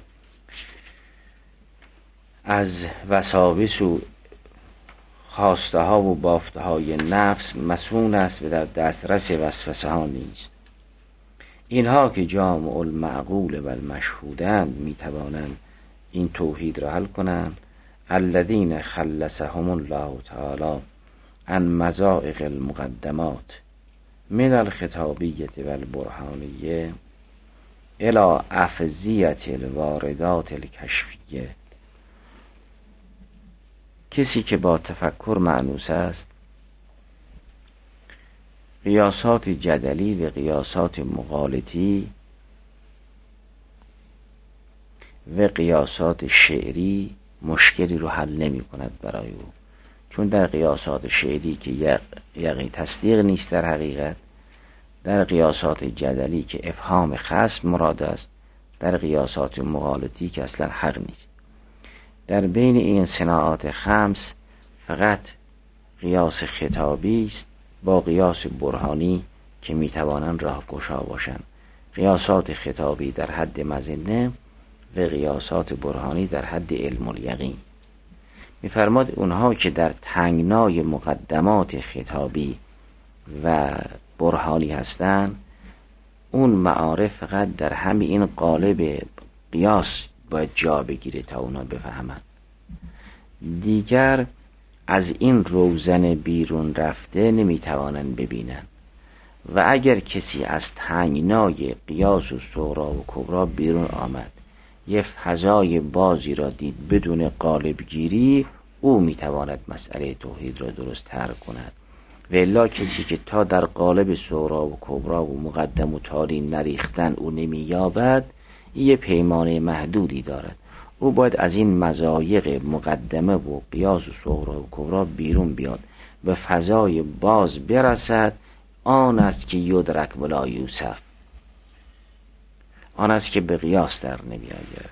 از وساوس و خواسته ها و بافته های نفس مسون است و در دسترس وسوسه ها نیست. اینها که جامع المعقول و المشهودند میتوانند این توحید را حل کنند. الذین خلصهم الله تعالی عن مزائق المقدمات من الخطابیة و البرهانیه الى افضیة الواردات الکشفیه. کسی که با تفکر مأنوس است، قیاسات جدلی و قیاسات مغالطی و قیاسات شعری مشکلی رو حل نمی کند برای او، چون در قیاسات شعری که یقین تصدیق نیست در حقیقت، در قیاسات جدلی که افهام خصم مراد است، در قیاسات مغالطی که اصلا حق نیست. در بین این صناعات خمس فقط قیاس خطابی است با قیاس برهانی که میتوانند راهگشا باشند. قیاسات خطابی در حد مظنه و قیاسات برهانی در حد علم الیقین. میفرماد اونها که در تنگنای مقدمات خطابی و برهانی هستند، اون معارف فقط در همین این قالب قیاس باید جا بگیره تا اونا بفهمند. دیگر از این روزن بیرون رفته نمیتوانند ببینن. و اگر کسی از تنگنای قیاس و صغرا و کبرا بیرون آمد، یه فضای بازی را دید بدون قالب گیری، او میتواند مسئله توحید را درست ترک کند. و الا کسی که تا در قالب صغرا و کبرا و مقدم و تالی نریختن او نمییابد، یه پیمانه محدودی دارد. او باید از این مضایق مقدمه و قیاس و صغرا و کبرا بیرون بیاد، به فضای باز برسد. آن است که یدرک ولا یوسف، آن است که به قیاس در نمیآید.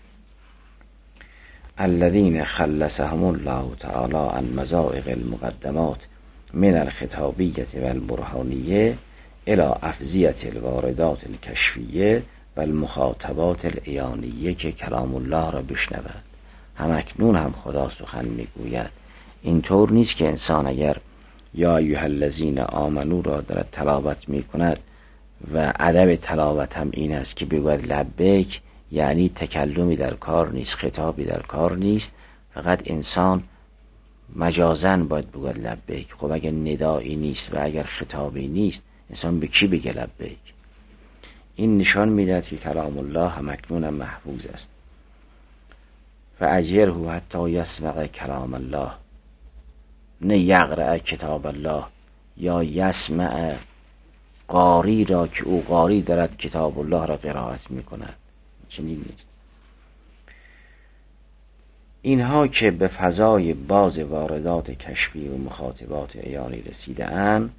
الذین خلصهم الله تعالی عن مزائق المقدمات من الخطابیة و البرهانیه الى افضیة الواردات الکشفیه و المخاطبات العیانیه که کلام الله را بشنود. همکنون هم خدا سخن میگوید. اینطور نیست که انسان اگر یا ایها الذین آمنو را دارد تلاوت میکند و ادب تلاوت هم این است که بگوید لبیک، یعنی تکلمی در کار نیست، خطابی در کار نیست، فقط انسان مجازن باید بگوید لبیک. خب اگر ندایی نیست و اگر خطابی نیست، انسان به کی بگه لبیک؟ این نشان میدهد که کلام الله همکنون هم محفوظ است. فاجره حتی یسمع کلام الله، نه یقرأ کتاب الله یا یسمع قاری را که او قاری دارد کتاب الله را قرائت میکند. چنین نیست. اینها که به فضای باز واردات کشفی و مخاطبات عیانی رسیده اند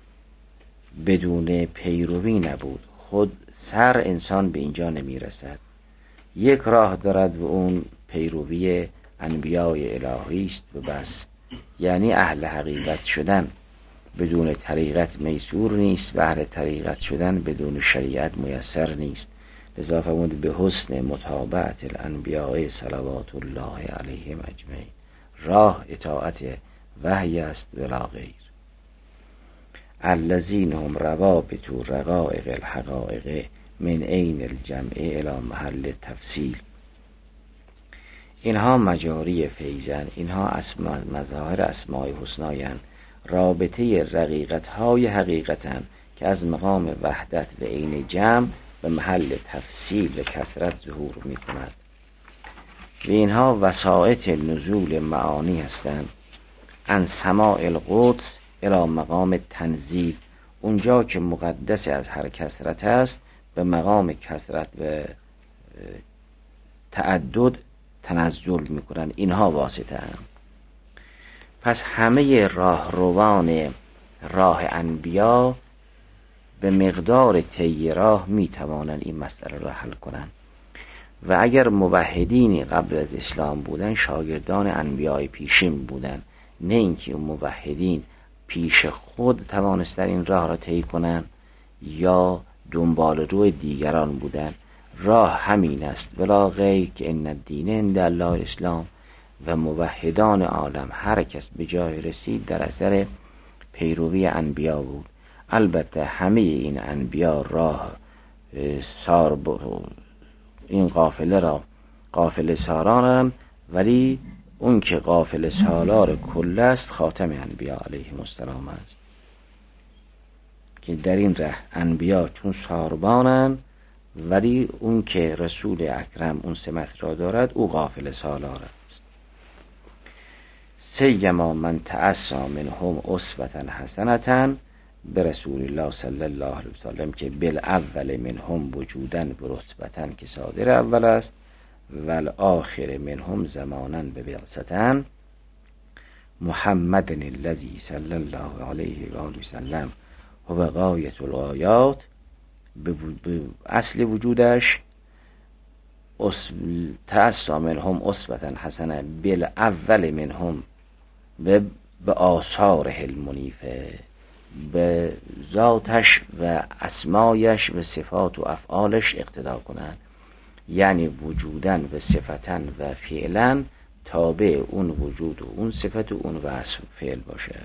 بدون پیروی نبود. خود سر انسان به اینجا نمی رسد. یک راه دارد و اون پیروی انبیاء الهی است و بس. یعنی اهل حقیقت شدن بدون طریقت میسور نیست و اهل طریقت شدن بدون شریعت میسر نیست. لذا فرمود به حسن متابعت الانبیاء صلوات الله علیهم اجمعین. راه اطاعت وحی است ولا غیر. الذین هم روابط رقائق الحقائق من عین الجمع الی محل تفصیل. اینها مجاری فیضن، اینها اسما مظاهر اسماء حسنایند، رابطه رقیقت های حقیقتن که از مقام وحدت و عین جمع به محل تفصیل کثرت ظهور می کند. و اینها وسائط نزول معانی هستند. ان سماع القدس الی مقام تنزیل، اونجا که مقدس از هر کثرت است به مقام کثرت و تعدد تنزل میکنن. اینها واسطه هم. پس همه راهروان راه انبیا به مقدار طی راه میتوانند این مسئله را حل کنند. و اگر موحدینی قبل از اسلام بودن شاگردان انبیای پیشین بودن، نه اینکه اون موحدین پیش خود توانستن این راه را طی کنند یا دنبال روی دیگران بودن. راه همین است ولا غیر، که ان الدین عند الله الاسلام. و موحدان عالم هر کس به جای رسید در اثر پیروی انبیا بود. البته همه این انبیا راه سار این قافله را قافله سارانند، ولی اون که قافله سالار کل است خاتم انبیا علیهم السلام است، که در این ره انبیا چون ساربانند، ولی اون که رسول اکرم اون سمت را دارد او قافله سالار است. سیما من تعصی منهم اسوة حسنة به رسول الله صلی الله علیه وسلم، که بالاول منهم وجودن و رتبتن که صادر اول است، والآخر منهم زمانن به بعثتن محمد الذی صلی الله علیه و آله وسلم هو غایت الغایات. به اصل وجودش تعصی منهم اسوة حسنه بالاول منهم و به آثاره المنیفه، به ذاتش و اسمایش و صفات و افعالش اقتدا کنند. یعنی وجودن و صفتن و فعلن تابع اون وجود و اون صفت و اون وصف فعل باشه،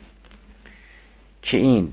که این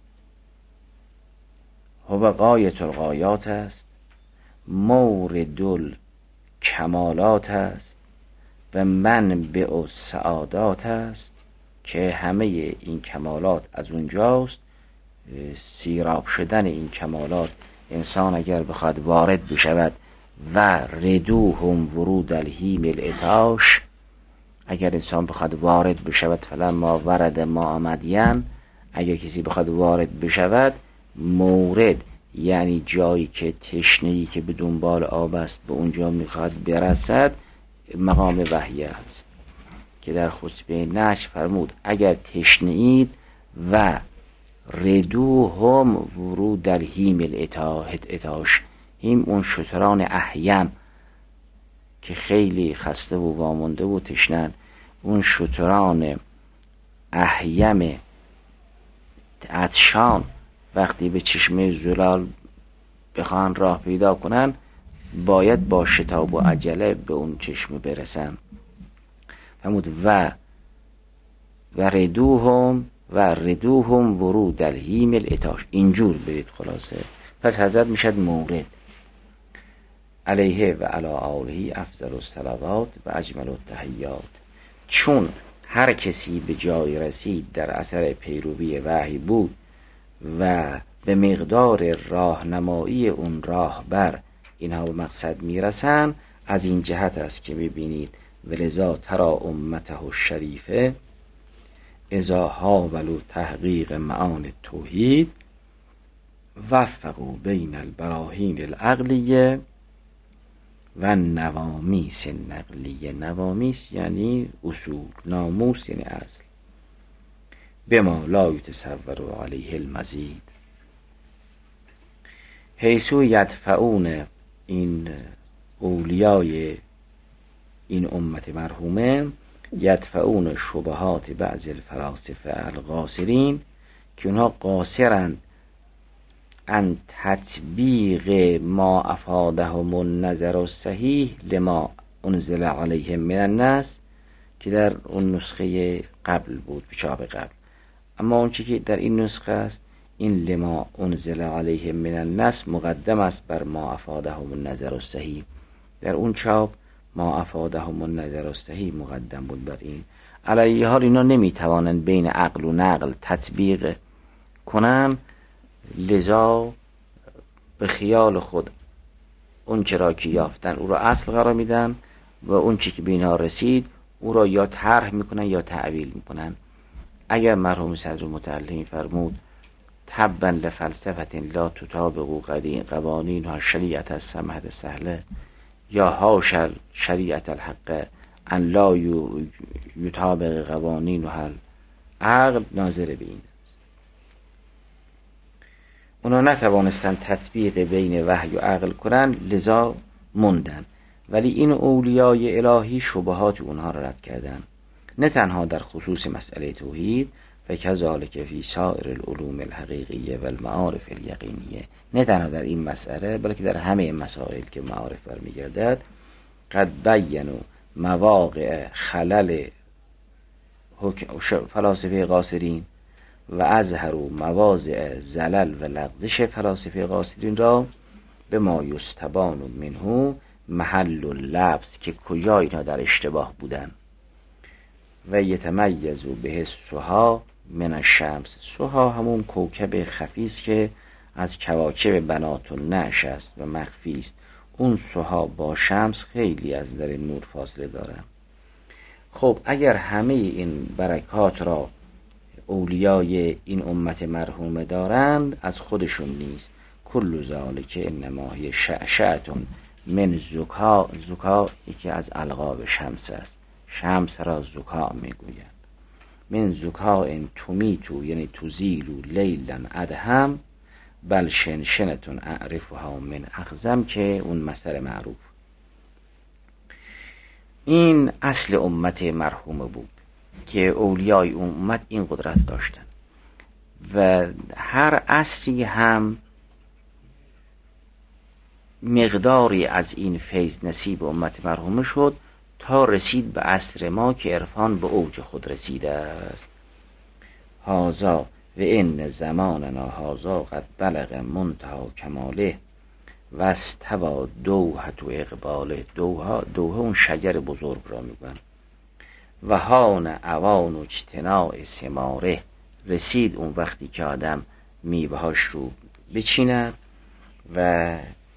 هو غایت الغایات است، مورد الکمالات است و منبع السعادات است، که همه این کمالات از اونجاست. سیراب شدن این کمالات انسان اگر بخواد وارد بشود و ردوهم ورود الهیم الاتاش، اگر انسان بخواد وارد بشود فلما ورد ما آمدین، اگر کسی بخواد وارد بشود مورد یعنی جایی که تشنه‌ای که به دنبال آب است به اونجا میخواد برسد مقام وحی است، که در خطبه نشر فرمود اگر تشنه‌اید و ردوهم ورود در هیم الاتاش، هیم اون شتران احیم که خیلی خسته و وامونده و تشنن، اون شتران احیم عطشان وقتی به چشمه زلال بخوان راه پیدا کنن باید با شتاب و عجله به اون چشمه برسن. فرمود و و ردوهم و ردوهم ورود الهیم الاتاش، اینجور برید خلاصه. پس حضرت میشد مورد علیه و علی آله افضل الصلوات و اجمل التحیات. چون هر کسی به جای رسید در اثر پیروی وحی بود و به مقدار راهنمایی اون راهبر اینها به مقصد میرسن، از این جهت است که میبینید ولذا ترا امته الشریفه اذا حاولوا تحقیق معانی توحید وفقوا بین البراهین العقلیه و نوامیس نقلیه. نوامیس یعنی اصول، ناموس یعنی اصل. بما لا یتصور علیه المزید، حیثو یدفعون این اولیای این امت مرحومه یدفعون شبهات بعض الفلاسفه القاصرین که اونها قاصرند ان تطبیق ما افادهم النظر الصحیح لما انزل علیهم من الناس، که در اون نسخه قبل بود، چاپ قبل. اما اون چی که در این نسخه است، این لما انزل علیهم من الناس مقدم است بر ما افادهم النظر الصحیح. در اون چاپ ما افادهم النظر الصحیح مقدم بود بر این. علی حال اینا نمیتوانند بین عقل و نقل تطبیق کنن، لذا به خیال خود اون چرا که یافتن او را اصل قرار میدن و اون چی که به اینها رسید او را یا طرح میکنن یا تعویل میکنن. اگر مرحوم صدر متعلی فرمود تبا لفلسفت لا تطابق قوانین ها شریعت السمحة سهله، یا هاشل شریعت الحق ان لا یطابق قوانین و حل عقل، ناظر به این است. اونا نتوانستن تطبیق بین وحی و عقل کنن، لذا موندن. ولی این اولیای الهی شبهات اونها را رد کردن، نه تنها در خصوص مسئله توحید و کذالک فی سایر العلوم الحقیقیه و المعارف الیقینیه، نه تنها در این مسئله بلکه در همه مسائل که معارف برمیگردد. قد بینوا مواقع خلل فلاسفه قاصرین و اظهروا مواضع زلل و لغزش فلاسفه قاصرین را به ما یستبان منه محل اللبس، که کجا اینا در اشتباه بودن. و یتمیزوا به سها من الشمس، سها همون کوکب خفی است که از کواکب بنات النعش است و مخفی است. اون سها با شمس خیلی از در نور فاصله دارن. خب اگر همه این برکات را اولیای این امت مرحومه دارند، از خودشون نیست. کل ذالک انما هی شعشعتون من زکا، زکا یکی از القاب شمس است، شمس را زکا میگویند. من زکا این تومیتو یعنی تزیلو لیلن ادهم بل شنشنتون اعرفها من اخزم، که اون مثل معروف. این اصل امت مرحومه بود که اولیای امت این قدرت داشتن و هر اصلی هم مقداری از این فیض نصیب امت مرحومه شد تا رسید به عصر ما که عرفان به اوج خود رسیده است. هازا و ان زماننا هازا قد بلغ منتهى کماله و استوا دوحت و اقباله. دوها دوها اون شجر بزرگ را میگن. و هان اوان و اجتناع ثماره، رسید اون وقتی که آدم میوهاش رو بچیند. و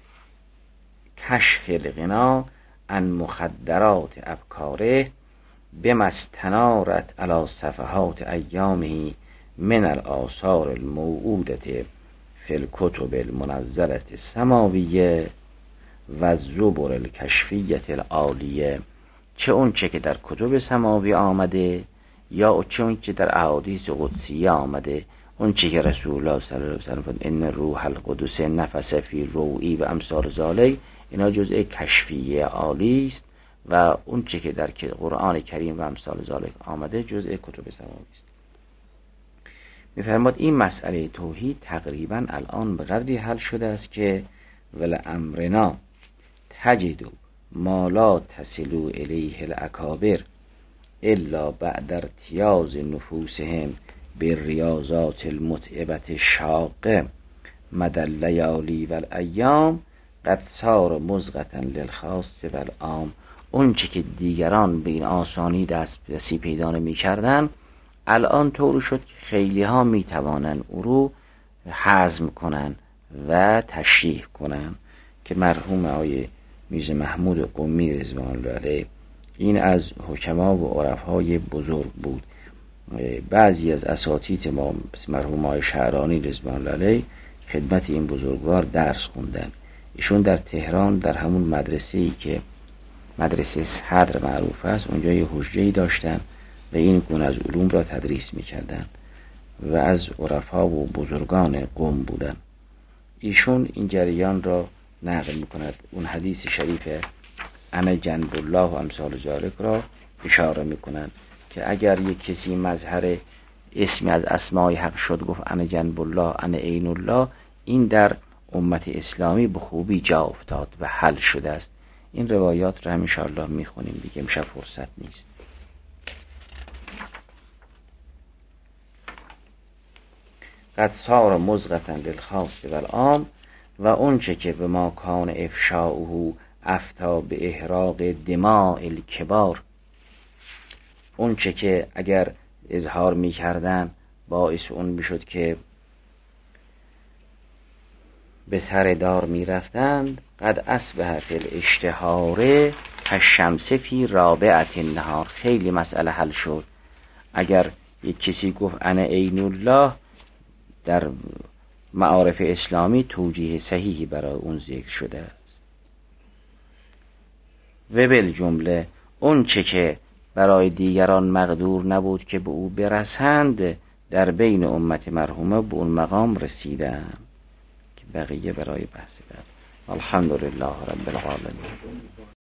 کشف الغنا عن مخدرات ابکاره بما استنارت علی صفحات ایامه من الآثار الموعودة فی الکتب المنزلة السماویه و الزبر الکشفیة العالیه. چه اون چه که در کتب سماوی آمده یا چه اون چه در احادیث قدسیه آمده، اون چه که رسول الله صلی الله علیه و سلم فرمود ان روح القدس نفس فی روعی و امثال ذالک، اینا جزء کشفیه عالی است. و اون چه که در قرآن کریم و امثال ذالک آمده جزء کتب سماوی است. می‌فرماد این مسئله توحید تقریبا الان به قدری حل شده است که ولامرنا تجدوا ما لا تصلوا الیه الاکابر الا بعد ارتیاز نفوسهم بالریاضات المتعبة الشاقه مدى اللیالی والایام قد صار مزغة للخاص والعام. اون چه که دیگران به این آسانی دسترسی پیدا نمی کردن الان طور شد که خیلی ها می توانن او رو هضم کنن و تشریح کنن که مرحوم آقای میرزا محمود قمی رضوان الله علیه این از حکما و عرفای بزرگ بود. بعضی از اساتید ما مرحوم آقای شعرانی رضوان الله علیه خدمت این بزرگوار درس خوندن. ایشون در تهران در همون مدرسه‌ای که مدرسه صدر معروف است اونجا یه حجره‌ای داشتن و این گونه از علوم را تدریس می‌کردن و از عرفا و بزرگان قم بودن. ایشون این جریان را نقل می‌کند. اون حدیث شریف انا جنب الله و امثال ذالک را اشاره می‌کنند که اگر یک کسی مظهر اسمی از اسمای حق شد گفت انا جنب الله انا عین الله، این در امت اسلامی به خوبی جا افتاد و حل شده است. این روایات را هم انشاءالله میخونیم دیگه، امشب فرصت نیست. قد صار مزغة للخاص والعام و اون چه که به ما کان افشاؤه افتا به احراق دماء الکبار، اون چه که اگر اظهار میکردن باعث اون میشد که به سر دار میرفتند. قد اصبح فی الاشتهار کالشمس فی رابعة النهار. خیلی مسئله حل شد. اگر یک کسی گفت انا عین الله در معارف اسلامی توجیه صحیحی برای اون ذکر شده است. و بالجمله اون چه که برای دیگران مقدور نبود که به او برسند در بین امت مرحومه به اون مقام رسیدند که بقیه برای بحث بعد. الحمدلله رب العالمین.